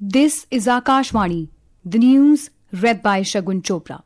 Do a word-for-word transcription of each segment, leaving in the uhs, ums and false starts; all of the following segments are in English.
This is Akashvani, the news read by Shagun Chopra.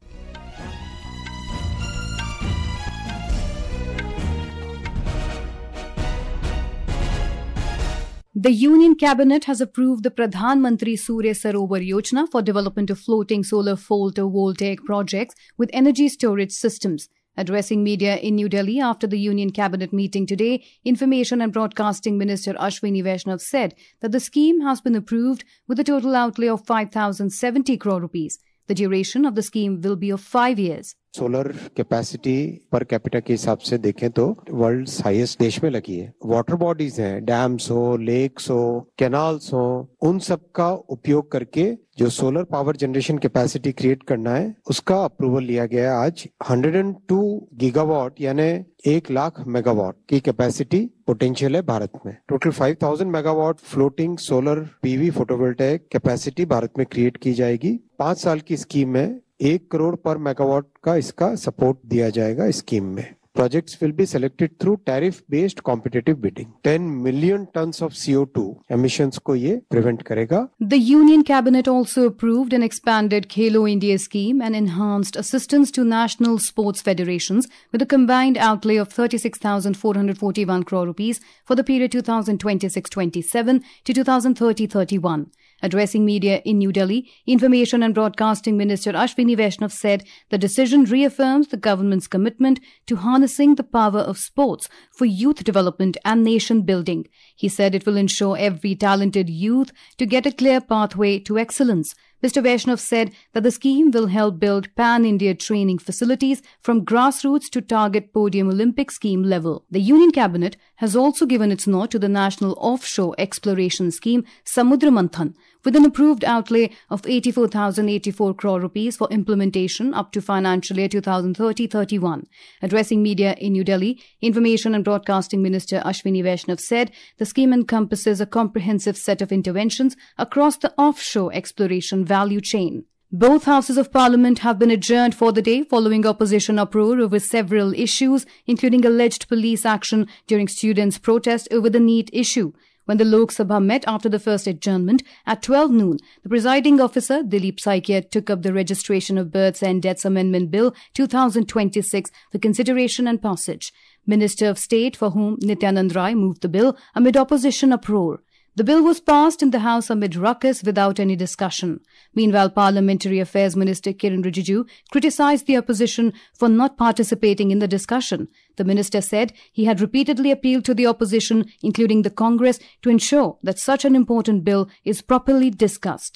The Union Cabinet has approved the Pradhan Mantri Surya Sarovar Yojana for development of floating solar photovoltaic projects with energy storage systems. Addressing media in New Delhi after the Union Cabinet meeting today, Information and Broadcasting Minister Ashwini Vaishnav said that the scheme has been approved with a total outlay of five thousand seventy crore rupees. The duration of the scheme will be of five years. Solar capacity per capita के हिसाब से देखें तो world highest देश में लगी है. Water bodies हैं, डैम्स हो, लेक्स हो, कैनाल्स हो, उन सब का उपयोग करके जो solar power generation capacity create करना है उसका अप्रूवल लिया गया है आज. एक सौ दो गीगावाट यानी एक लाख मेगावाट की कैपेसिटी पोटेंशियल है भारत में. टोटल पाँच हज़ार megawatt floating solar PV photovoltaic capacity Bharat में क्रिएट की जाएगी. पांच साल की स्कीम में एक करोड़ पर मेगावाट का इसका सपोर्ट दिया जाएगा. स्कीम में projects will be selected through tariff-based competitive bidding. ten million tons of C O two emissions को ये prevent करेगा. The Union Cabinet also approved an expanded Khelo India scheme and enhanced assistance to national sports federations with a combined outlay of thirty-six thousand four hundred forty-one crore rupees for the period two thousand twenty-six twenty-seven to two thousand thirty thirty-one. Addressing media in New Delhi, Information and Broadcasting Minister Ashwini Vaishnav said the decision reaffirms the government's commitment to harnessing the power of sports for youth development and nation building. He said it will ensure every talented youth to get a clear pathway to excellence. Mister Vaishnav said that the scheme will help build pan-India training facilities from grassroots to target podium Olympic scheme level. The Union Cabinet has also given its nod to the National Offshore Exploration Scheme Samudra Manthan with an approved outlay of eighty-four thousand eighty-four crore rupees for implementation up to financial year two thousand thirty thirty-one. Addressing media in New Delhi, Information and Broadcasting Minister Ashwini Vaishnav said the scheme encompasses a comprehensive set of interventions across the offshore exploration value chain. Both houses of parliament have been adjourned for the day following opposition uproar over several issues, including alleged police action during students' protest over the NEET issue. When the Lok Sabha met after the first adjournment at twelve noon, the presiding officer, Dilip Saikia, took up the Registration of Births and Deaths Amendment Bill two thousand twenty-six for consideration and passage. Minister of State for whom Nityanand Rai moved the bill amid opposition uproar. The bill was passed in the House amid ruckus without any discussion. Meanwhile, Parliamentary Affairs Minister Kiren Rijiju criticised the opposition for not participating in the discussion. The minister said he had repeatedly appealed to the opposition, including the Congress, to ensure that such an important bill is properly discussed.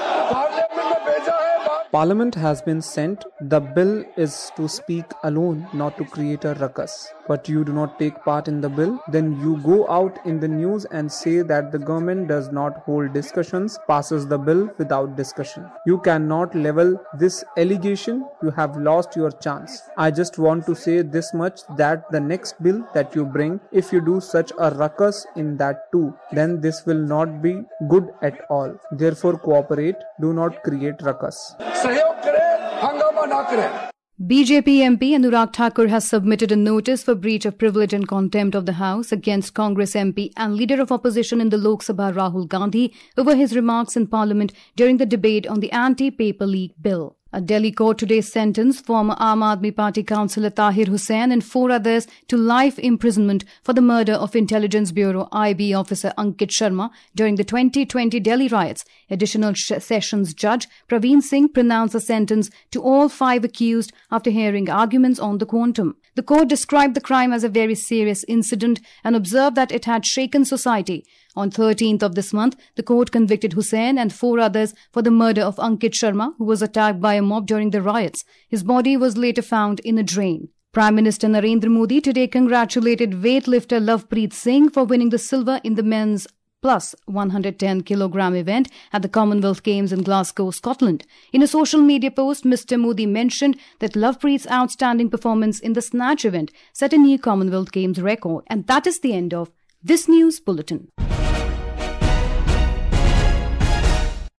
Parliament has been sent. The bill is to speak alone, not to create a ruckus. But you do not take part in the bill, then you go out in the news and say that the government does not hold discussions, passes the bill without discussion. You cannot level this allegation. You have lost your chance. I just want to say this much, that the next bill that you bring, if you do such a ruckus in that too, then this will not be good at all. Therefore, cooperate. Do not create ruckus. B J P M P Anurag Thakur has submitted a notice for breach of privilege and contempt of the House against Congress M P and Leader of Opposition in the Lok Sabha Rahul Gandhi over his remarks in Parliament during the debate on the anti-paper leak bill. A Delhi court today sentenced former Aam Aadmi Party councillor Tahir Hussain and four others to life imprisonment for the murder of Intelligence Bureau I B officer Ankit Sharma during the twenty twenty Delhi riots. Additional Sessions Judge Praveen Singh pronounced a sentence to all five accused after hearing arguments on the quantum. The court described the crime as a very serious incident and observed that it had shaken society. On thirteenth of this month, the court convicted Hussain and four others for the murder of Ankit Sharma, who was attacked by a mob during the riots. His body was later found in a drain. Prime Minister Narendra Modi today congratulated weightlifter Lovepreet Singh for winning the silver in the men's plus one hundred ten kilogram event at the Commonwealth Games in Glasgow, Scotland. In a social media post, Mister Modi mentioned that Lovepreet's outstanding performance in the snatch event set a new Commonwealth Games record. And that is the end of this news bulletin.